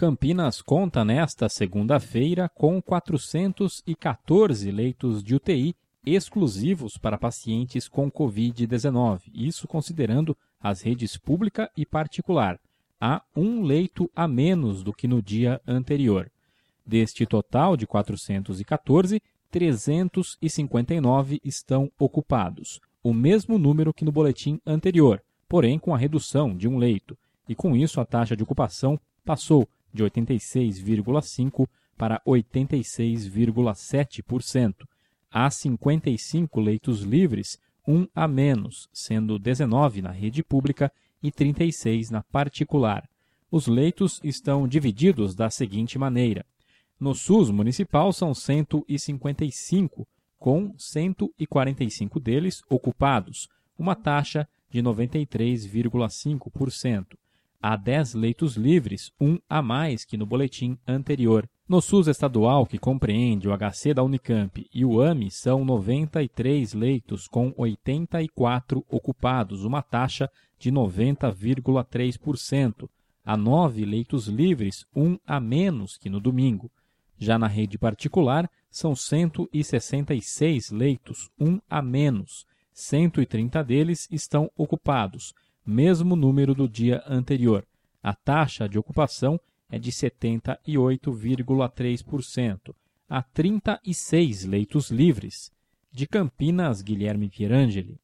Campinas conta nesta segunda-feira com 414 leitos de UTI exclusivos para pacientes com Covid-19, isso considerando as redes pública e particular. Há um leito a menos do que no dia anterior. Deste total de 414, 359 estão ocupados, o mesmo número que no boletim anterior, porém com a redução de um leito, e com isso a taxa de ocupação passou de 86,5% para 86,7%. Há 55 leitos livres, um a menos, sendo 19 na rede pública e 36 na particular. Os leitos estão divididos da seguinte maneira. No SUS municipal são 155, com 145 deles ocupados, uma taxa de 93,5%. Há 10 leitos livres, um a mais que no boletim anterior. No SUS estadual, que compreende o HC da Unicamp e o AME, são 93 leitos com 84 ocupados, uma taxa de 90,3%. Há 9 leitos livres, um a menos que no domingo. Já na rede particular, são 166 leitos, um a menos. 130 deles estão ocupados, mesmo número do dia anterior. A taxa de ocupação é de 78,3%. Há 36 leitos livres. De Campinas, Guilherme Pierangeli.